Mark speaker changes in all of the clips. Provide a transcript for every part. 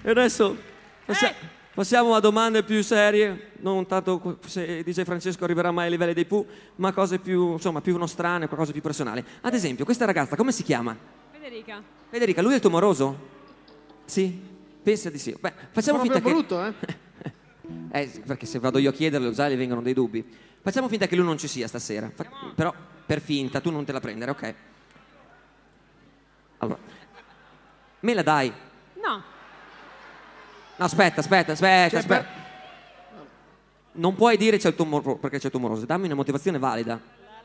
Speaker 1: E adesso passiamo a domande più serie, non tanto se DJ Francesco arriverà mai ai livelli dei Pooh, ma cose più, insomma, più nostrane, cose più personali. Ad esempio, questa ragazza, come si chiama?
Speaker 2: Federica.
Speaker 1: Federica, lui è il tuo moroso? Sì? Pensa di sì. Beh, facciamo finta che...
Speaker 3: brutto,
Speaker 1: perché se vado io a chiederlo già gli vengono dei dubbi. Facciamo finta che lui non ci sia stasera. Però, per finta, tu non te la prendere, ok? Allora, me la dai?
Speaker 2: No.
Speaker 1: No, aspetta. Non puoi dire c'è il tuo perché c'è il tuo moroso. Dammi una motivazione valida.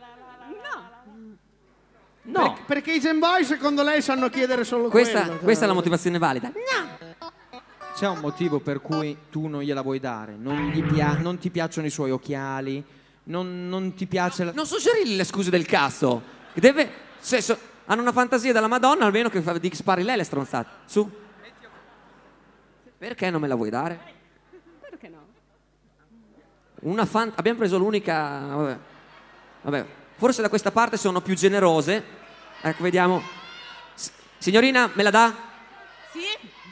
Speaker 1: No.
Speaker 3: Perché i Gen Boy secondo lei sanno chiedere solo
Speaker 1: Questa
Speaker 3: quello.
Speaker 1: è la motivazione valida.
Speaker 2: No.
Speaker 4: C'è un motivo per cui tu non gliela vuoi dare. Non ti piacciono i suoi occhiali. Non ti piace
Speaker 1: Non suggerire le scuse del cazzo. Che hanno una fantasia della Madonna, almeno che spari lei le stronzate. Su. Perché non me la vuoi dare?
Speaker 2: Perché no?
Speaker 1: Abbiamo preso l'unica... Vabbè. Forse da questa parte sono più generose. Ecco, vediamo. Signorina, me la dà?
Speaker 2: Sì.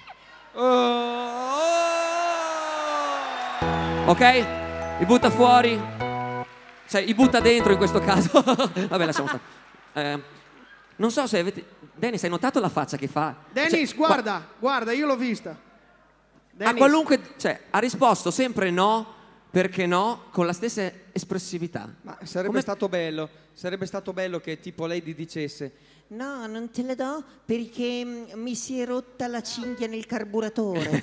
Speaker 1: Ok? Mi butta fuori. Cioè, i butta dentro in questo caso. Vabbè, lasciamo stare. Non so se avete... Dennis, hai notato la faccia che fa?
Speaker 3: Dennis, guarda, io l'ho vista.
Speaker 1: A qualunque... Cioè, ha risposto sempre no, perché no, con la stessa espressività.
Speaker 4: Ma sarebbe stato bello che tipo lei gli dicesse: no, non te la do perché mi si è rotta la cinghia nel carburatore.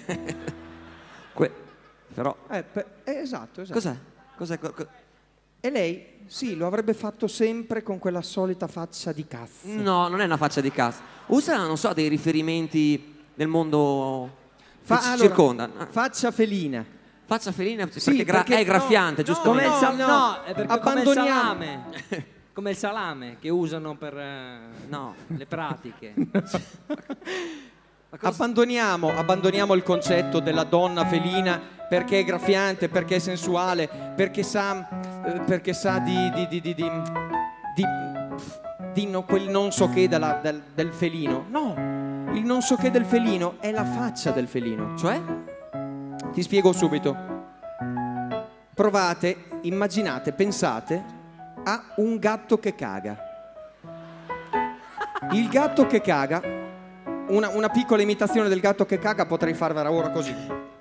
Speaker 1: Però...
Speaker 4: esatto.
Speaker 1: Cos'è?
Speaker 4: E lei, sì, lo avrebbe fatto sempre con quella solita faccia di cazzo.
Speaker 1: No, non è una faccia di cazzo. Usa, non so, dei riferimenti del mondo che ci circonda.
Speaker 4: Faccia felina.
Speaker 1: Faccia felina
Speaker 4: Sì,
Speaker 1: perché è graffiante, giusto?
Speaker 5: Come è perché
Speaker 4: Abbandoniamo.
Speaker 5: come il salame. Come il salame che usano per le pratiche.
Speaker 4: Abbandoniamo il concetto della donna felina perché è graffiante, perché è sensuale, perché sa di quel non so che del felino. No, il non so che del felino è la faccia del felino.
Speaker 1: Cioè?
Speaker 4: Ti spiego subito. Provate, immaginate, pensate a un gatto che caga. Il gatto che caga, una piccola imitazione del gatto che caga potrei farvela ora così.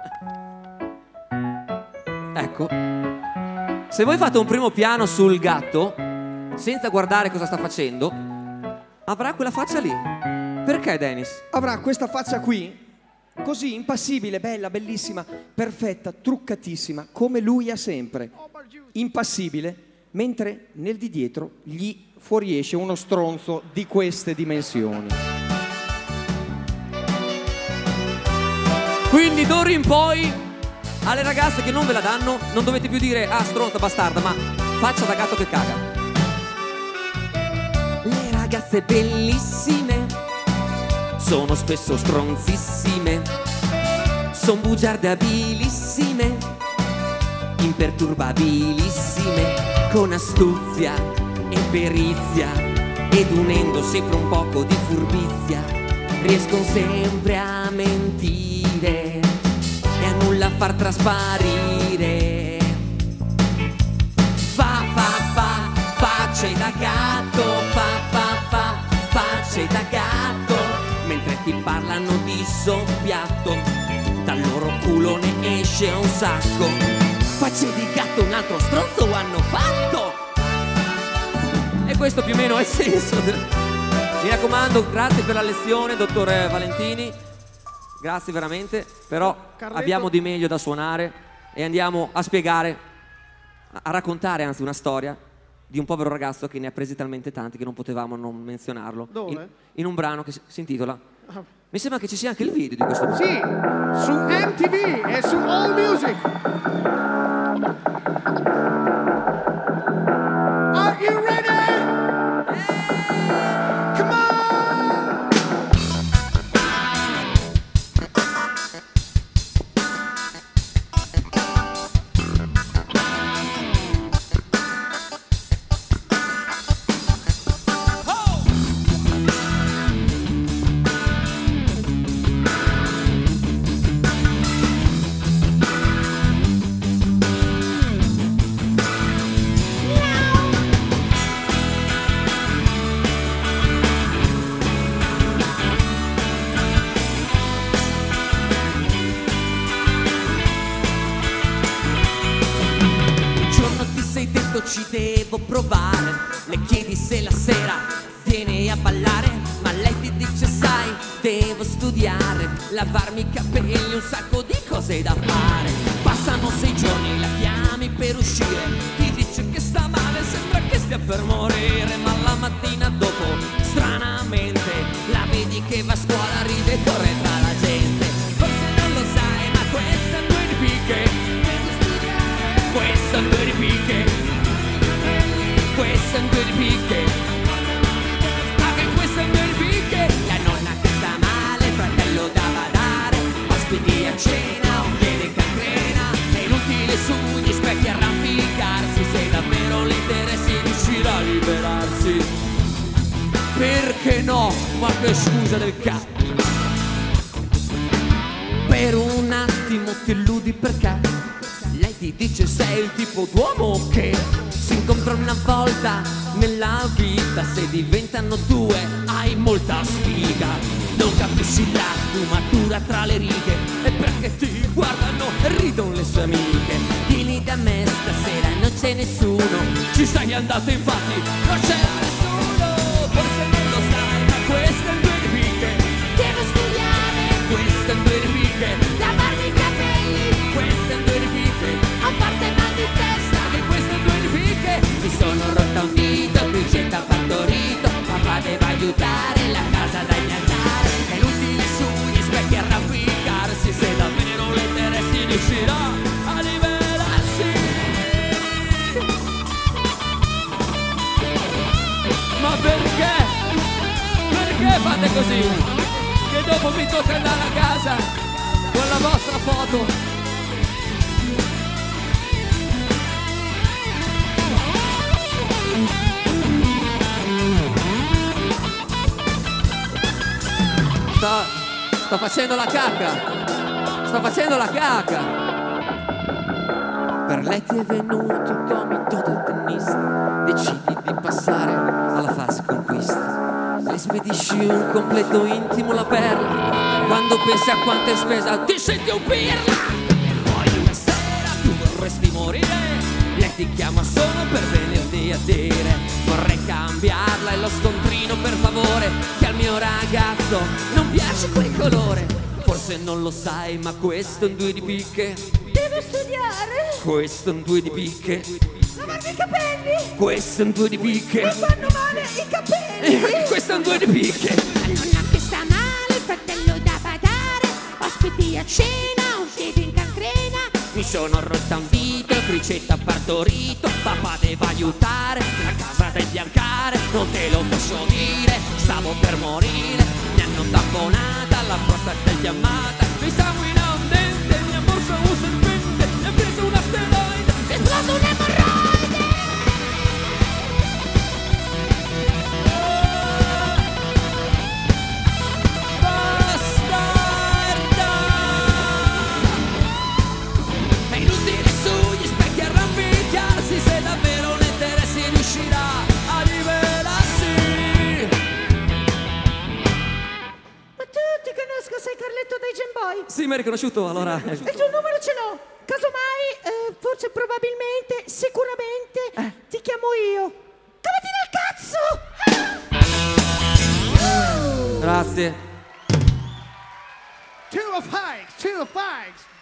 Speaker 1: Ecco. Se voi fate un primo piano sul gatto, senza guardare cosa sta facendo, avrà quella faccia lì. Perché, Dennis?
Speaker 4: Avrà questa faccia qui, così impassibile, bella, bellissima, perfetta, truccatissima, come lui ha sempre. Impassibile, mentre nel di dietro gli fuoriesce uno stronzo di queste dimensioni.
Speaker 1: Quindi d'ora in poi alle ragazze che non ve la danno non dovete più dire stronza bastarda, ma faccia da gatto che caga. Le ragazze bellissime sono spesso stronzissime, son bugiarde abilissime, imperturbabilissime, con astuzia e perizia ed unendo sempre un poco di furbizia riescono sempre a mentire e a nulla far trasparire. Facce da gatto, facce da gatto, mentre ti parlano di soppiatto, dal loro culo ne esce un sacco. Facce di gatto un altro stronzo hanno fatto. E questo più o meno è il senso. Mi raccomando, grazie per la lezione, dottore Valentini. Grazie veramente. Però
Speaker 3: Carletto.
Speaker 1: abbiamo di meglio da suonare e andiamo a spiegare, a raccontare anzi una storia di un povero ragazzo che ne ha presi talmente tanti che non potevamo non menzionarlo.
Speaker 3: Dove?
Speaker 1: In un brano che si intitola... Mi sembra che ci sia anche il video di questo brano.
Speaker 3: Sì, su MTV e su All Music. Are you ready? Come on!
Speaker 1: ci devo provare. Le chiedi se la sera viene a ballare, ma lei ti dice sai, devo studiare, lavarmi i capelli, un sacco di cose da fare. Passano 6 giorni, la chiami per uscire, ti dice che sta male, sembra che stia per morire, ma la mattina dopo, stranamente, la vedi che va a scuola, ride e corre tra la gente. Forse non lo sai, ma questa è due di picche, questa è due di picche, questa è due di picche, anche questa è due di picche. La nonna che sta male, fratello da badare, ospiti a cena, un piede in cancrena, è inutile sugli specchi arrampicarsi, se davvero le interessi riuscirà a liberarsi. Perché no? Ma che scusa del cazzo. Per un attimo ti illudi perché lei ti dice sei il tipo d'uomo che si incontra una volta nella vita, se diventano due hai molta sfiga. Non capisci la sfumatura tra le righe e perché ti guardano e ridono le sue amiche. Vieni da me stasera, non c'è nessuno, ci sei andato infatti, non c'era nessuno. Forse non lo sai, ma questa è due di picche, devo studiare, questa è due di picche, lavarmi i capelli, questa è due di picche, a parte mal di testa, e questa è due di picche. Mi sono rotta un dito, cricetta partorito, papà deve aiutare, la casa da impiantare, è inutile sugli specchi arrampicarsi, se davvero l'interesse riuscirà a liberarsi. Ma perché? Perché fate così? Che dopo mi tocca andare a casa con la vostra foto. Sto facendo la cacca. Sto facendo la cacca. Per lei ti è venuto il gomito del tennista, decidi di passare alla fase conquista. Le spedisci un completo intimo la perla, quando pensi a quanto hai spesa ti senti un pirla. Poi una sera tu vorresti morire, lei ti chiama solo per venirti a dire vorrei cambiarla e lo scontrino per favore, che al mio ragazzo non piace quel colore. Forse non lo sai, ma questo è un due di picche,
Speaker 2: Devo studiare,
Speaker 1: questo è un due di picche,
Speaker 2: lavarmi i capelli,
Speaker 1: questo è un due di picche,
Speaker 2: mi fanno male i capelli.
Speaker 1: questo è un due di picche.
Speaker 6: La nonna che sta male, il fratello da badare, ospiti a cena, un piede in cancrena.
Speaker 1: Mi sono rotta un dito, cricetta partorito, papà deve aiutare, la casa da imbiancare, non te lo posso dire, stavo per morire, mi hanno tamponata, la prostata è infiammata, mi sanguina un dente, mi ha morso un serpente, mi ha preso un asteroide,
Speaker 6: È esploso un'emorroide.
Speaker 1: bastarda! È inutile sugli specchi arrampicarsi, se davvero l'interesse riuscirà a rivelarsi.
Speaker 2: Ma tu ti conosco, sei Carletto dei Gemboy.
Speaker 1: Sì, mi hai riconosciuto, allora.
Speaker 2: Il tuo numero ce l'ho. Casomai, forse, probabilmente, sicuramente, ti chiamo io. Cavati nel cazzo!
Speaker 1: Grazie.
Speaker 3: Two of Fikes, two of Fikes.